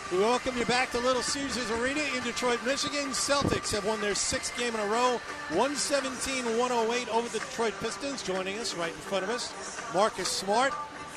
We welcome you back to Little Caesars Arena in Detroit, Michigan. Celtics have won their 6th game in a row, 117-108 over the Detroit Pistons. Joining us right in front of us, Marcus Smart,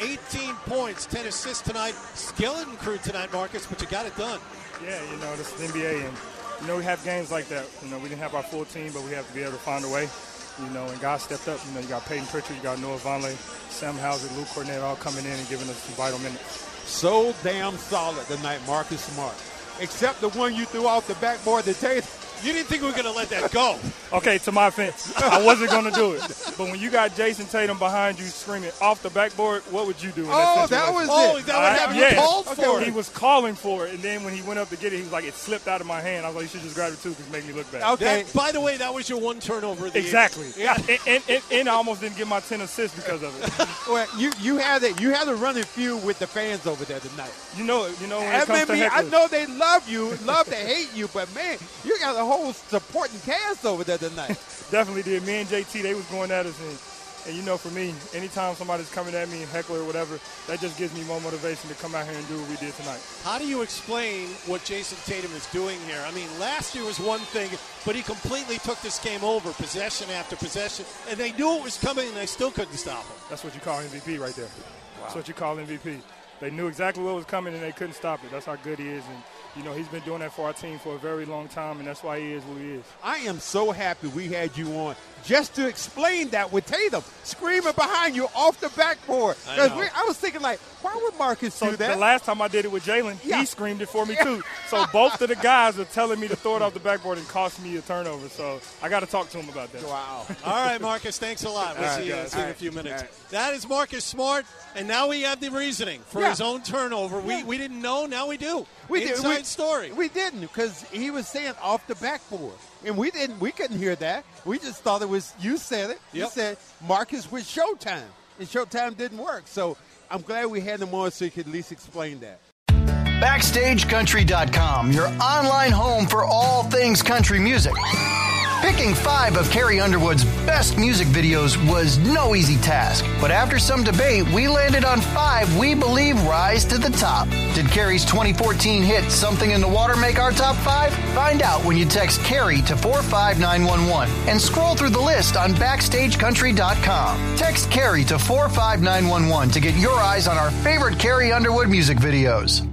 18 points, 10 assists tonight. Skeleton crew tonight, Marcus, but you got it done. Yeah, this is the NBA, and, we have games like that. We didn't have our full team, but we have to be able to find a way. And guys stepped up. You got Peyton Pritchard, you got Noah Vonleh, Sam Hauser, Luke Cornett all coming in and giving us some vital minutes. So damn solid tonight, Marcus Smart. Except the one you threw off the backboard to Tatum. You didn't think we were going to let that go. Okay, to my offense, I wasn't going to do it. But when you got Jason Tatum behind you screaming off the backboard, what would you do in that situation? That was it. Oh, that was yeah. called for it. He was calling for it, and then when he went up to get it, he was like, it slipped out of my hand. I was like, you should just grab it too because it made me look bad. Okay. By the way, that was your one turnover of the Exactly. year. Yeah. And I almost didn't get my 10 assists because of it. Well, you had a running feud with the fans over there tonight. When it comes to hecklers. I know they love you, love to hate you, but man, you got a whole supporting cast over there tonight. Definitely did. Me and JT, they was going at us, and for me, anytime somebody's coming at me, heckler or whatever, that just gives me more motivation to come out here and do what we did tonight. How do you explain what Jason Tatum is doing here? I mean, last year was one thing, but he completely took this game over, possession after possession, and they knew it was coming, and they still couldn't stop him. That's what you call MVP right there. Wow. That's what you call MVP. They knew exactly what was coming, and they couldn't stop it. That's how good he is, and he's been doing that for our team for a very long time, and that's why he is who he is. I am so happy we had you on just to explain that with Tatum screaming behind you off the backboard. I was thinking, why would Marcus do that? The last time I did it with Jalen, he screamed it for me too. So both of the guys are telling me to throw it off the backboard and cost me a turnover. So I got to talk to him about that. Wow. All right, Marcus, thanks a lot. We'll see you in a few minutes. That is Marcus Smart, and now we have the reasoning for his own turnover. We didn't know, now we do. Inside story. We didn't, because he was saying off the backboard. And we couldn't hear that. We just thought it was, you said it. You said Marcus with Showtime. And Showtime didn't work. So I'm glad we had him on so he could at least explain that. BackstageCountry.com, your online home for all things country music. Picking 5 of Carrie Underwood's best music videos was no easy task. But after some debate, we landed on 5 we believe rise to the top. Did Carrie's 2014 hit Something in the Water make our top 5? Find out when you text Carrie to 45911 and scroll through the list on BackstageCountry.com. Text Carrie to 45911 to get your eyes on our favorite Carrie Underwood music videos.